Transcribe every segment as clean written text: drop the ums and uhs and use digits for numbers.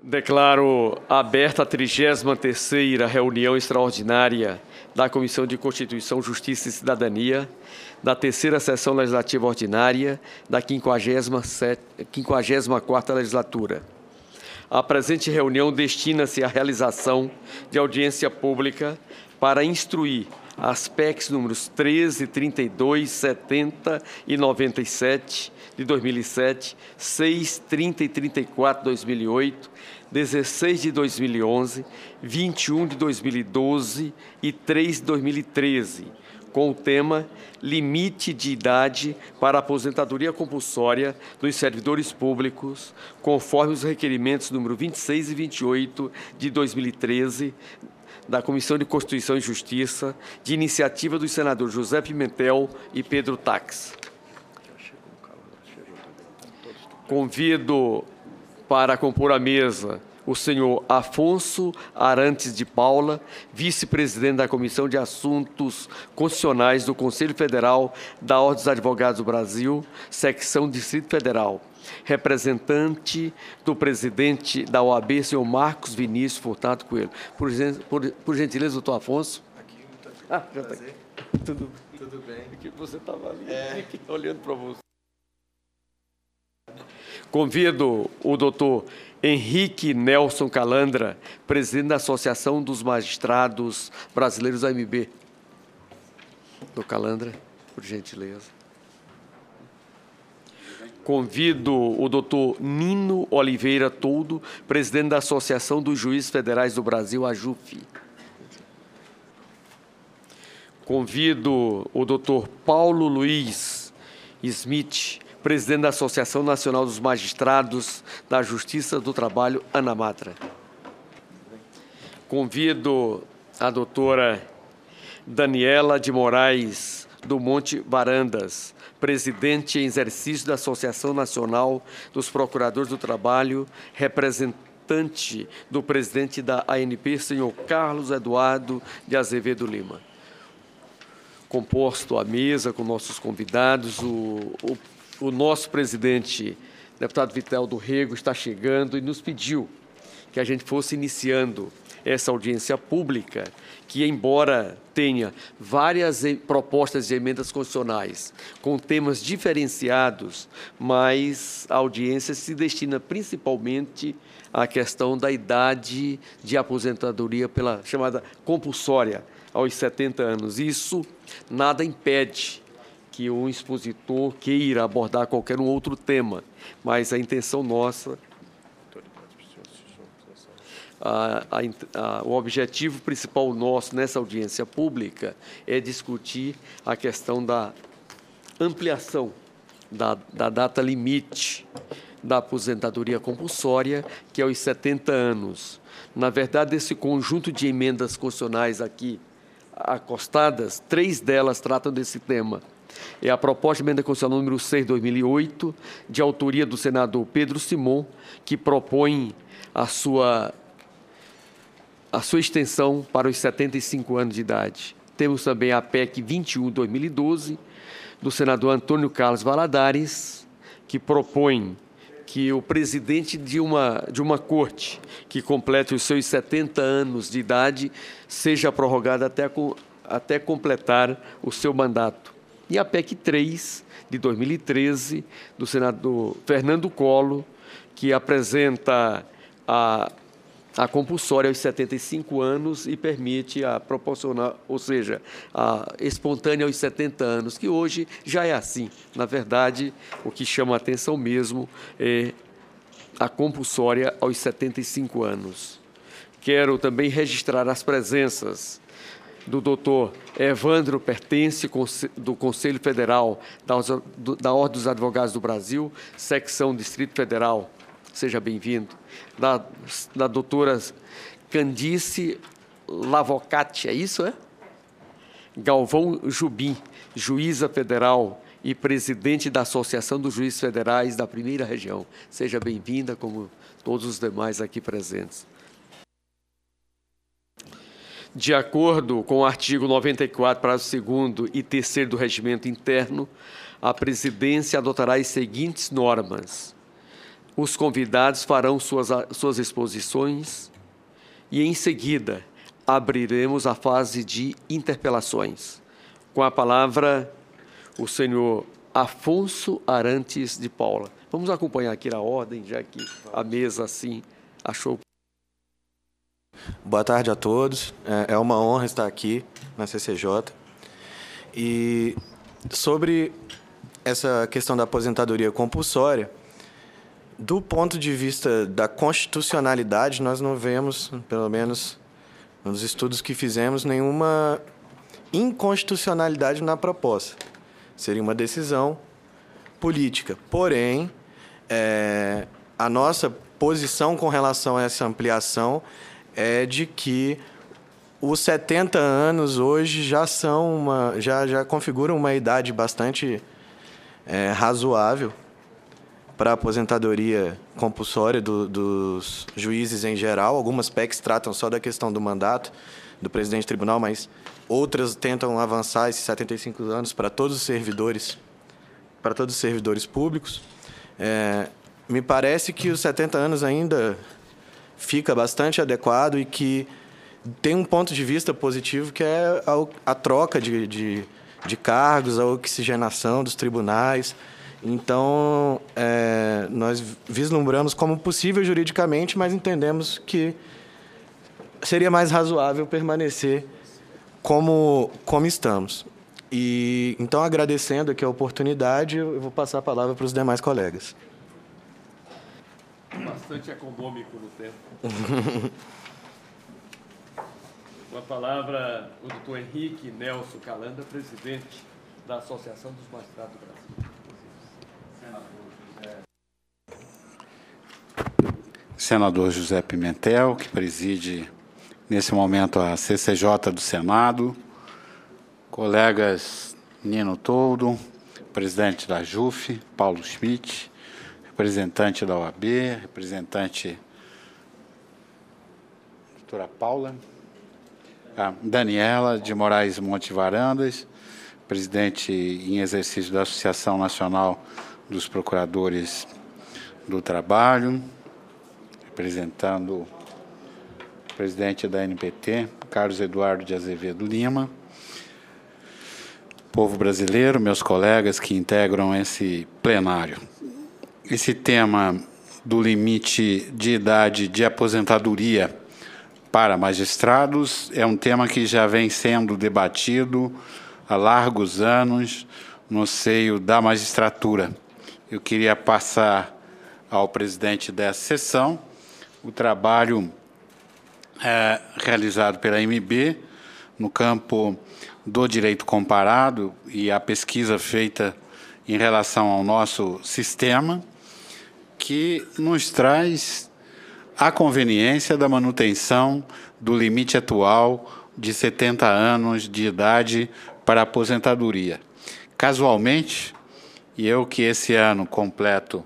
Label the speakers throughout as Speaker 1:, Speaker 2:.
Speaker 1: Declaro aberta a 33ª reunião extraordinária da Comissão de Constituição, Justiça e Cidadania, da terceira sessão legislativa ordinária da 54ª legislatura. A presente reunião destina-se à realização de audiência pública para instruir as PECs números 13, 32, 70 e 97 de 2007, 6, 30 e 34 de 2008, 16 de 2011, 21 de 2012 e 3 de 2013, com o tema Limite de idade para aposentadoria compulsória dos servidores públicos, conforme os requerimentos número 26 e 28 de 2013, da Comissão de Constituição e Justiça, de iniciativa dos senadores José Pimentel e Pedro Tax. Convido para compor a mesa o senhor Afonso Arantes de Paula, vice-presidente da Comissão de Assuntos Constitucionais do Conselho Federal da Ordem dos Advogados do Brasil, secção Distrito Federal. Representante do presidente da OAB, senhor Marcos Vinícius Furtado Coelho. Por gentileza, doutor Afonso.
Speaker 2: Aqui,
Speaker 1: já está aqui. Tudo bem. Aqui você estava ali, olhando para você. Convido o doutor Henrique Nelson Calandra, presidente da Associação dos Magistrados Brasileiros, AMB. Doutor Calandra, por gentileza. Convido o doutor Nino Oliveira Toldo, presidente da Associação dos Juízes Federais do Brasil, AJUF. Convido o doutor Paulo Luiz Smith, presidente da Associação Nacional dos Magistrados da Justiça do Trabalho, ANAMATRA. Convido a doutora Daniela de Moraes do Monte Varandas, presidente em exercício da Associação Nacional dos Procuradores do Trabalho, representante do presidente da ANP, senhor Carlos Eduardo de Azevedo Lima. Composto a mesa com nossos convidados, o nosso presidente, deputado Vital do Rego, está chegando e nos pediu que a gente fosse iniciando essa audiência pública, que, embora tenha várias propostas de emendas constitucionais com temas diferenciados, mas a audiência se destina principalmente à questão da idade de aposentadoria pela chamada compulsória aos 70 anos. Isso nada impede que um expositor queira abordar qualquer um outro tema, mas a intenção nossa, o objetivo principal nosso nessa audiência pública é discutir a questão da ampliação da data limite da aposentadoria compulsória, que é aos 70 anos. Na verdade, esse conjunto de emendas constitucionais aqui acostadas, 3 delas tratam desse tema. É a proposta de emenda constitucional número 6 de 2008, de autoria do senador Pedro Simon, que propõe a sua extensão para os 75 anos de idade. Temos também a PEC 21 de 2012, do senador Antônio Carlos Valadares, que propõe que o presidente de uma corte que complete os seus 70 anos de idade seja prorrogado até completar o seu mandato. E a PEC 3, de 2013, do senador Fernando Collor, que apresenta a compulsória aos 75 anos e permite a proporcional, ou seja, a espontânea aos 70 anos, que hoje já é assim. Na verdade, o que chama a atenção mesmo é a compulsória aos 75 anos. Quero também registrar as presenças do doutor Evandro Pertence, do Conselho Federal da Ordem dos Advogados do Brasil, secção Distrito Federal. Seja bem-vindo. Da doutora Candice Lavocati, é isso, é? Galvão Jubim, juíza federal e presidente da Associação dos Juízes Federais da Primeira Região. Seja bem-vinda, como todos os demais aqui presentes. De acordo com o artigo 94, parágrafo 2º e 3º do Regimento Interno, a presidência adotará as seguintes normas. os convidados farão suas exposições e, em seguida, abriremos a fase de interpelações. Com a palavra, o senhor Afonso Arantes de Paula. Vamos acompanhar aqui na ordem, já que a mesa assim achou.
Speaker 2: Boa tarde a todos. É uma honra estar aqui na CCJ. E sobre essa questão da aposentadoria compulsória, do ponto de vista da constitucionalidade, nós não vemos, pelo menos nos estudos que fizemos, nenhuma inconstitucionalidade na proposta. Seria uma decisão política. Porém, a nossa posição com relação a essa ampliação é de que os 70 anos hoje já configuram uma idade bastante razoável para a aposentadoria compulsória dos juízes em geral. Algumas PECs tratam só da questão do mandato do presidente do tribunal, mas outras tentam avançar esses 75 anos para todos os servidores públicos. Me parece que os 70 anos ainda fica bastante adequado e que tem um ponto de vista positivo, que é a troca de cargos, a oxigenação dos tribunais. Então, nós vislumbramos como possível juridicamente, mas entendemos que seria mais razoável permanecer como estamos. E, então, agradecendo aqui a oportunidade, eu vou passar a palavra para os demais colegas.
Speaker 1: Bastante econômico no tempo. Com a palavra, o doutor Henrique Nelson Calanda, presidente da Associação dos Magistrados do Brasil.
Speaker 3: Senador José Pimentel, que preside nesse momento a CCJ do Senado, colegas Nino Toldo, presidente da JUF, Paulo Schmidt, representante da OAB, representante doutora Paula, Daniela de Moraes Monte Varandas, presidente em exercício da Associação Nacional dos Procuradores do Trabalho, representando o presidente da NPT, Carlos Eduardo de Azevedo Lima, povo brasileiro, meus colegas que integram esse plenário. Esse tema do limite de idade de aposentadoria para magistrados é um tema que já vem sendo debatido há largos anos no seio da magistratura. Eu queria passar ao presidente dessa sessão o trabalho realizado pela AMB no campo do direito comparado e a pesquisa feita em relação ao nosso sistema, que nos traz a conveniência da manutenção do limite atual de 70 anos de idade para aposentadoria. Casualmente, e eu que esse ano completo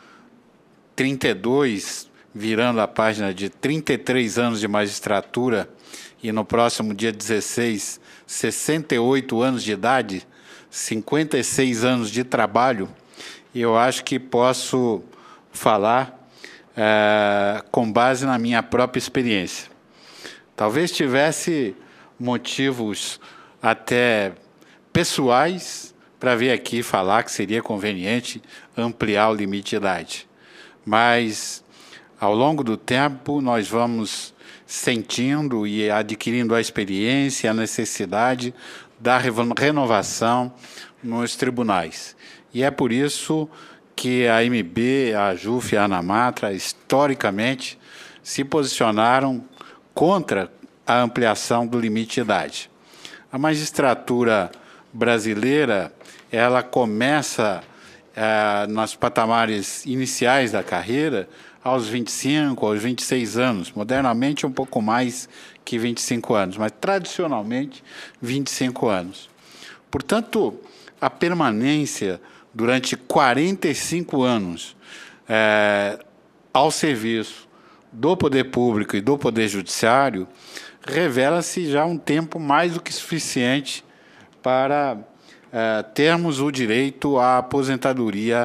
Speaker 3: 32, virando a página de 33 anos de magistratura, e no próximo dia 16, 68 anos de idade, 56 anos de trabalho, e eu acho que posso falar com base na minha própria experiência. Talvez tivesse motivos até pessoais para vir aqui falar que seria conveniente ampliar o limite de idade. Mas, ao longo do tempo, nós vamos sentindo e adquirindo a experiência, a necessidade da renovação nos tribunais. E é por isso que a AMB, a JUF e a ANAMATRA, historicamente, se posicionaram contra a ampliação do limite de idade. A magistratura brasileira, ela começa nos patamares iniciais da carreira aos 25, aos 26 anos, modernamente um pouco mais que 25 anos, mas tradicionalmente 25 anos. Portanto, a permanência durante 45 anos ao serviço do poder público e do poder judiciário revela-se já um tempo mais do que suficiente para termos o direito à aposentadoria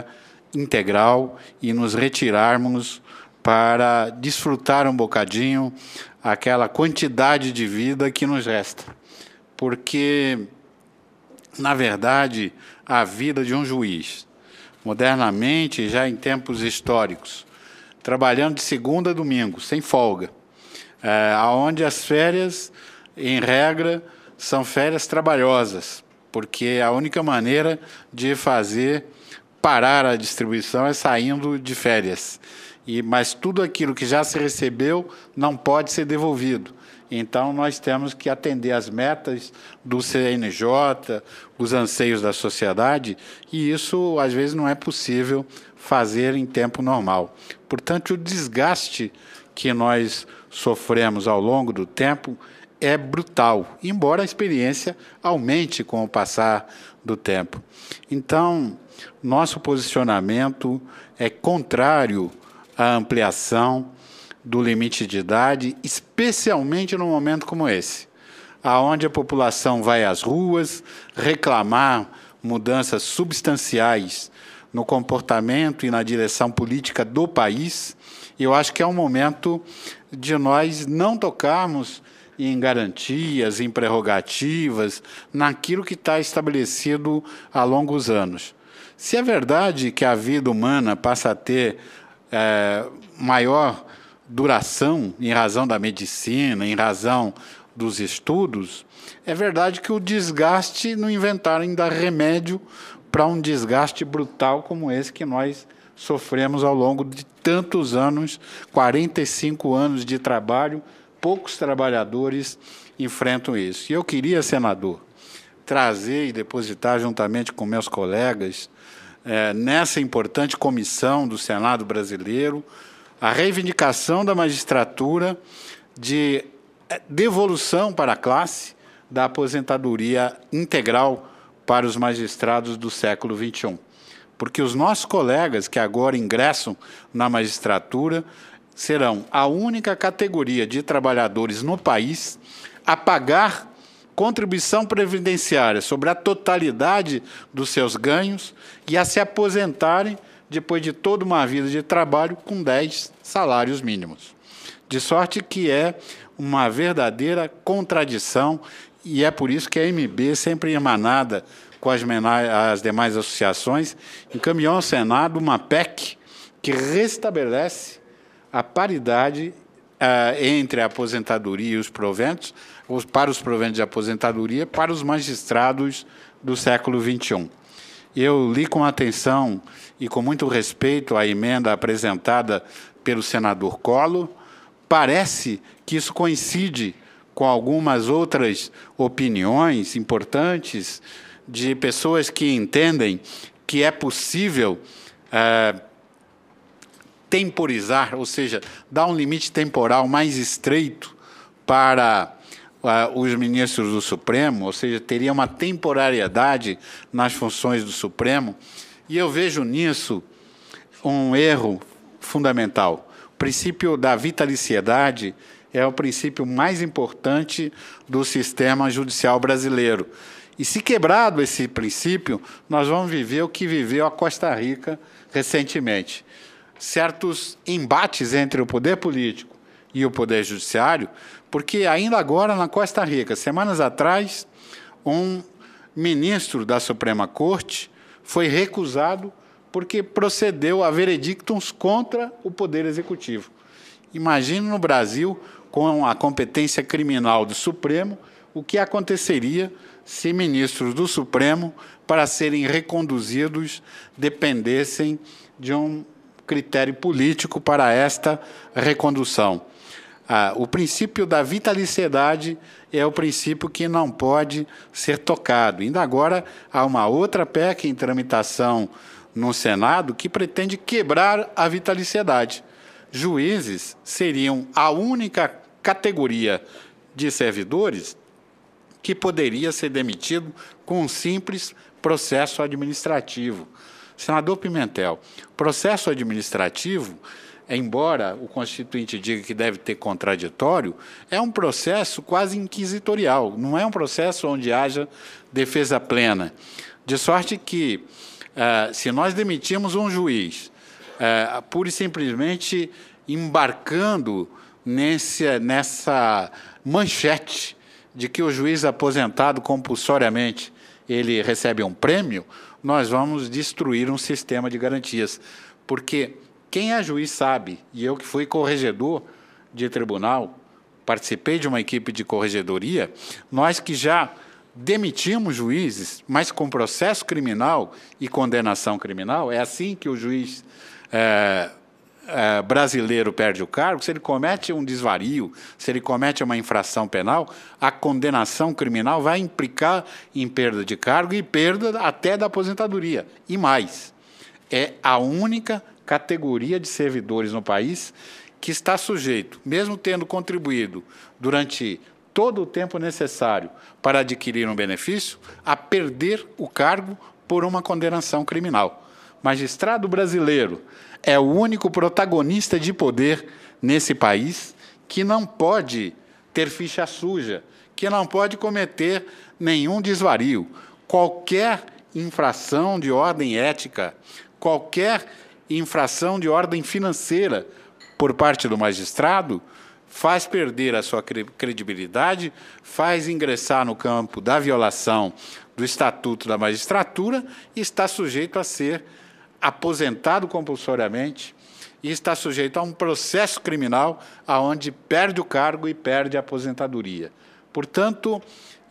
Speaker 3: integral e nos retirarmos para desfrutar um bocadinho aquela quantidade de vida que nos resta. Porque, na verdade, a vida de um juiz, modernamente, já em tempos históricos, trabalhando de segunda a domingo, sem folga, onde as férias, em regra, são férias trabalhosas, porque a única maneira de fazer parar a distribuição é saindo de férias. Mas tudo aquilo que já se recebeu não pode ser devolvido. Então, nós temos que atender às metas do CNJ, os anseios da sociedade, e isso, às vezes, não é possível fazer em tempo normal. Portanto, o desgaste que nós sofremos ao longo do tempo é brutal, embora a experiência aumente com o passar do tempo. Então, nosso posicionamento é contrário à ampliação do limite de idade, especialmente num momento como esse, aonde a população vai às ruas reclamar mudanças substanciais no comportamento e na direção política do país. Eu acho que é um momento de nós não tocarmos em garantias, em prerrogativas, naquilo que está estabelecido há longos anos. Se é verdade que a vida humana passa a ter maior duração em razão da medicina, em razão dos estudos, é verdade que o desgaste não inventaram ainda remédio para um desgaste brutal como esse que nós sofremos ao longo de tantos anos, 45 anos de trabalho, poucos trabalhadores enfrentam isso. E eu queria, senador, trazer e depositar juntamente com meus colegas, nessa importante comissão do Senado brasileiro, a reivindicação da magistratura de devolução para a classe da aposentadoria integral para os magistrados do século XXI. Porque os nossos colegas que agora ingressam na magistratura serão a única categoria de trabalhadores no país a pagar contribuição previdenciária sobre a totalidade dos seus ganhos e a se aposentarem depois de toda uma vida de trabalho com 10 salários mínimos. De sorte que é uma verdadeira contradição, e é por isso que a MB, sempre emanada com as demais associações, encaminhou ao Senado uma PEC que restabelece a paridade entre a aposentadoria e os proventos, para os proventos de aposentadoria, para os magistrados do século XXI. Eu li com atenção e com muito respeito a emenda apresentada pelo senador Collor. Parece que isso coincide com algumas outras opiniões importantes de pessoas que entendem que é possível temporizar, ou seja, dar um limite temporal mais estreito para os ministros do Supremo, ou seja, teria uma temporariedade nas funções do Supremo, e eu vejo nisso um erro fundamental. O princípio da vitaliciedade é o princípio mais importante do sistema judicial brasileiro. E se quebrado esse princípio, nós vamos viver o que viveu a Costa Rica recentemente. Certos embates entre o poder político e o poder judiciário, porque ainda agora na Costa Rica, semanas atrás, um ministro da Suprema Corte foi recusado porque procedeu a veredictos contra o Poder Executivo. Imagine no Brasil, com a competência criminal do Supremo, o que aconteceria se ministros do Supremo, para serem reconduzidos, dependessem de um critério político para esta recondução. O princípio da vitaliciedade é o princípio que não pode ser tocado. Ainda agora, há uma outra PEC em tramitação no Senado que pretende quebrar a vitaliciedade. Juízes seriam a única categoria de servidores que poderia ser demitido com um simples processo administrativo. Senador Pimentel, processo administrativo, embora o Constituinte diga que deve ter contraditório, é um processo quase inquisitorial, não é um processo onde haja defesa plena. De sorte que se nós demitirmos um juiz, pura e simplesmente embarcando nessa manchete de que o juiz aposentado compulsoriamente ele recebe um prêmio, nós vamos destruir um sistema de garantias. Porque quem é juiz sabe, e eu que fui corregedor de tribunal, participei de uma equipe de corregedoria, nós que já demitimos juízes, mas com processo criminal e condenação criminal, é assim que o juiz brasileiro perde o cargo. Se ele comete um desvario, se ele comete uma infração penal, a condenação criminal vai implicar em perda de cargo e perda até da aposentadoria. E mais, é a única categoria de servidores no país que está sujeito, mesmo tendo contribuído durante todo o tempo necessário para adquirir um benefício, a perder o cargo por uma condenação criminal. Magistrado brasileiro é o único protagonista de poder nesse país que não pode ter ficha suja, que não pode cometer nenhum desvario. Qualquer infração de ordem ética, qualquer infração de ordem financeira por parte do magistrado faz perder a sua credibilidade, faz ingressar no campo da violação do Estatuto da Magistratura e está sujeito a ser aposentado compulsoriamente e está sujeito a um processo criminal aonde perde o cargo e perde a aposentadoria. Portanto,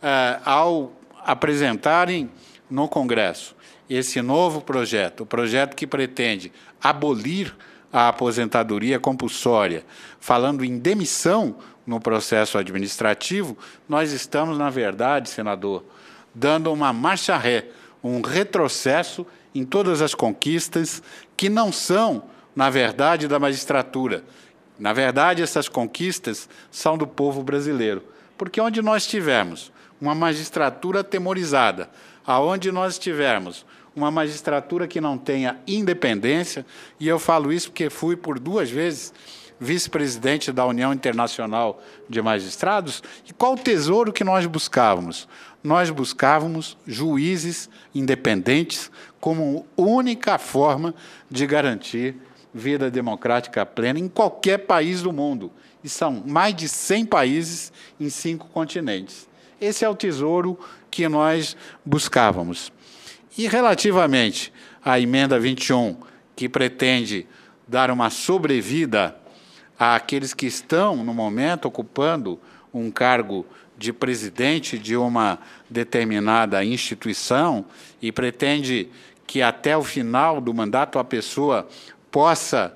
Speaker 3: ao apresentarem no Congresso esse novo projeto, o projeto que pretende abolir a aposentadoria compulsória, falando em demissão no processo administrativo, nós estamos, na verdade, senador, dando uma marcha ré, um retrocesso em todas as conquistas que não são, na verdade, da magistratura. Na verdade, essas conquistas são do povo brasileiro. Porque onde nós tivermos uma magistratura atemorizada, aonde nós tivermos uma magistratura que não tenha independência, e eu falo isso porque fui por 2 vezes vice-presidente da União Internacional de Magistrados, e qual o tesouro que nós buscávamos? Nós buscávamos juízes independentes como única forma de garantir vida democrática plena em qualquer país do mundo. E são mais de 100 países em 5 continentes. Esse é o tesouro que nós buscávamos. E relativamente à emenda 21, que pretende dar uma sobrevida àqueles que estão, no momento, ocupando um cargo de presidente de uma determinada instituição e pretende que até o final do mandato a pessoa possa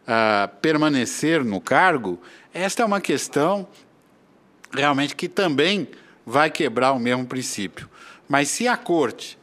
Speaker 3: permanecer no cargo, esta é uma questão realmente que também vai quebrar o mesmo princípio. Mas se a Corte,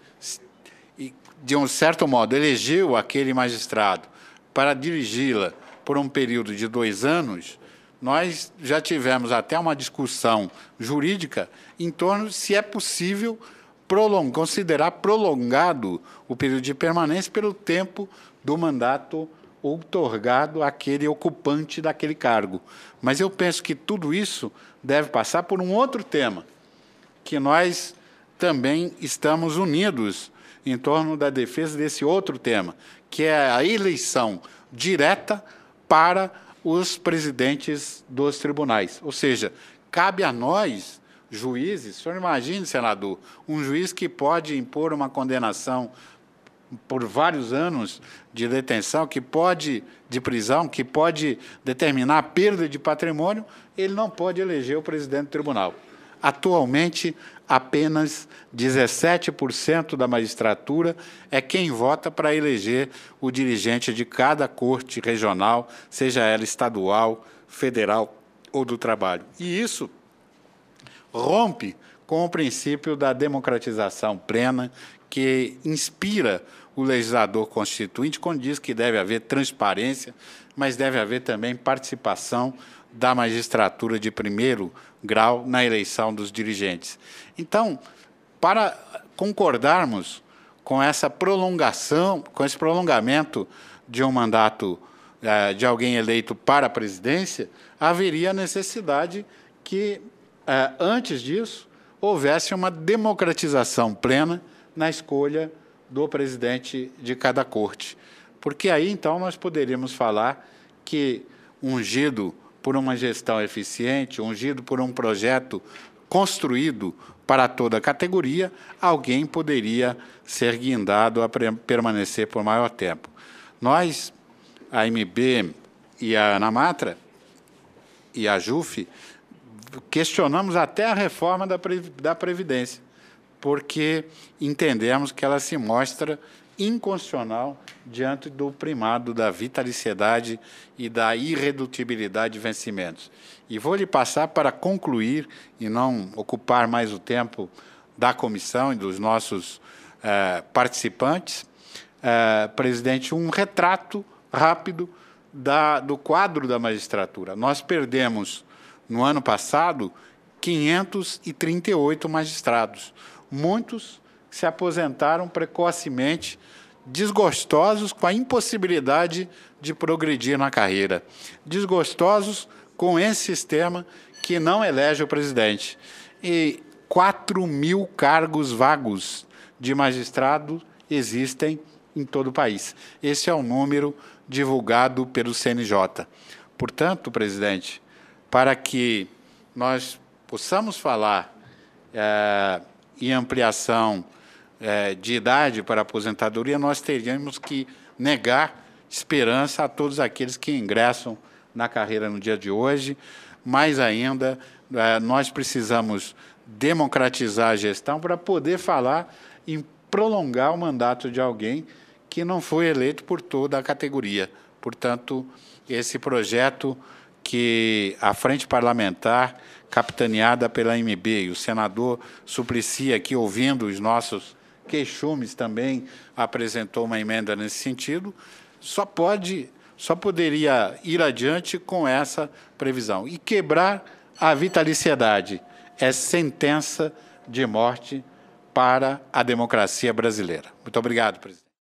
Speaker 3: de um certo modo, elegeu aquele magistrado para dirigi-la por um período de 2 anos, nós já tivemos até uma discussão jurídica em torno de se é possível considerar prolongado o período de permanência pelo tempo do mandato outorgado àquele ocupante daquele cargo. Mas eu penso que tudo isso deve passar por um outro tema, que nós também estamos unidos em torno da defesa desse outro tema, que é a eleição direta para os presidentes dos tribunais. Ou seja, cabe a nós, juízes, o senhor imagine, senador, um juiz que pode impor uma condenação por vários anos de detenção, de prisão, que pode determinar a perda de patrimônio, ele não pode eleger o presidente do tribunal. Atualmente, apenas 17% da magistratura é quem vota para eleger o dirigente de cada corte regional, seja ela estadual, federal ou do trabalho. E isso rompe com o princípio da democratização plena, que inspira o legislador constituinte, quando diz que deve haver transparência, mas deve haver também participação da magistratura de primeiro grau na eleição dos dirigentes. Então, para concordarmos com essa prolongação, com esse prolongamento de um mandato de alguém eleito para a presidência, haveria necessidade que, antes disso, houvesse uma democratização plena na escolha do presidente de cada corte. Porque aí, então, nós poderíamos falar que, ungido por uma gestão eficiente, ungido por um projeto construído para toda a categoria, alguém poderia ser guindado a permanecer por maior tempo. Nós, a MB e a ANAMATRA e a JUF, questionamos até a reforma da Previdência, porque entendemos que ela se mostra inconstitucional diante do primado da vitaliciedade e da irredutibilidade de vencimentos. E vou lhe passar, para concluir e não ocupar mais o tempo da comissão e dos nossos participantes, presidente, um retrato rápido do quadro da magistratura. Nós perdemos, no ano passado, 538 magistrados, muitos se aposentaram precocemente, desgostosos com a impossibilidade de progredir na carreira, desgostosos com esse sistema que não elege o presidente. E 4.000 cargos vagos de magistrado existem em todo o país. Esse é o número divulgado pelo CNJ. Portanto, presidente, para que nós possamos falar em ampliação de idade para aposentadoria, nós teríamos que negar esperança a todos aqueles que ingressam na carreira no dia de hoje. Mais ainda, nós precisamos democratizar a gestão para poder falar em prolongar o mandato de alguém que não foi eleito por toda a categoria. Portanto, esse projeto que a Frente Parlamentar, capitaneada pela MB, e o senador Suplicy, aqui ouvindo os nossos queixumes, também apresentou uma emenda nesse sentido, só poderia ir adiante com essa previsão. E quebrar a vitaliciedade é sentença de morte para a democracia brasileira. Muito obrigado, presidente.